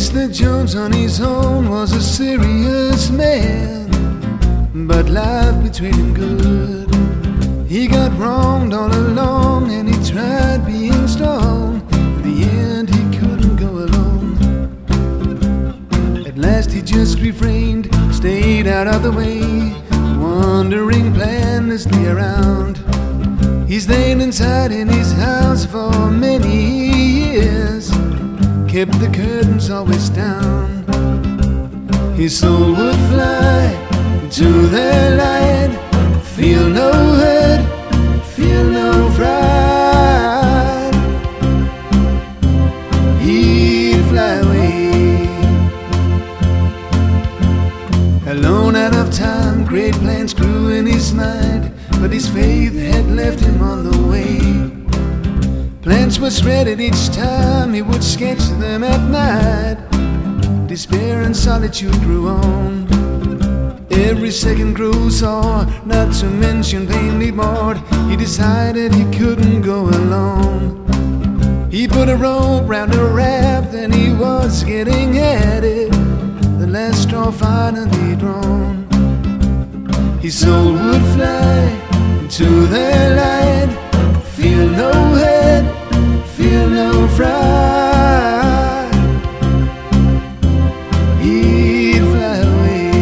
Mr. Jones on his own was a serious man, but life betrayed him good. He got wronged all along and he tried being strong. In the end he couldn't go alone. At last he just refrained, stayed out of the way, wandering planlessly around. He stayed inside in his house for many years, kept the curtains always down. His soul would fly to the light, feel no hurt, feel no fright. He'd fly away, alone out of time. Great plans grew in his mind, but his faith had left him on the way. Plans were shredded each time he would sketch them at night. Despair and solitude grew on. Every second grew sore, not to mention painfully bored. He decided he couldn't go alone. He put a rope round a raft and he was getting at it, the last straw finally drawn. His soul would fly to the light, feel no hurt, feel no fright. He'd fly away.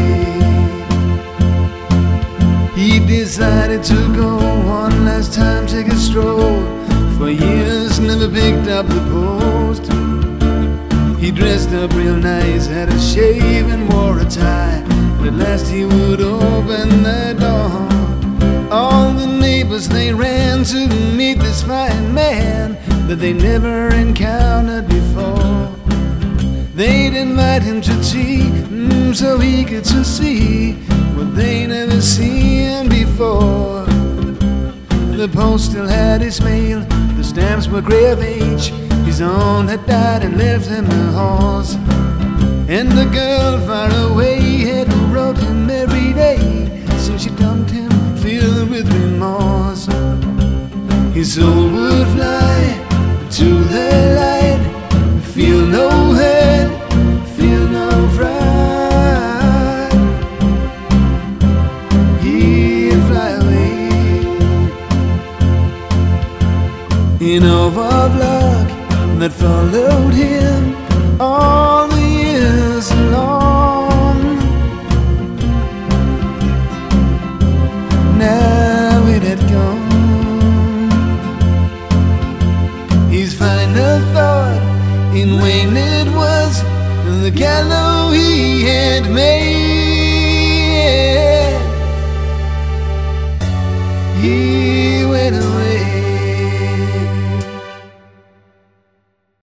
He decided to go one last time, take a stroll. For years never picked up the post. He dressed up real nice, had a shave and wore a tie. But at last he would open the door. All the neighbors, they ran to meet this fine man that they never encountered before. They'd invite him to tea, so eager to see what they never seen before. The post still had his mail, the stamps were grey of age. His own had died and left him the horse. And the girl far away had wrote him every day, so she dumped him, filled with remorse. His soul would fly to the light, feel no hurt, feel no fright. He'd fly away. In over of luck that followed him all the years long, now it had gone. His final thought in vain it was, the gallows he had made. He went away.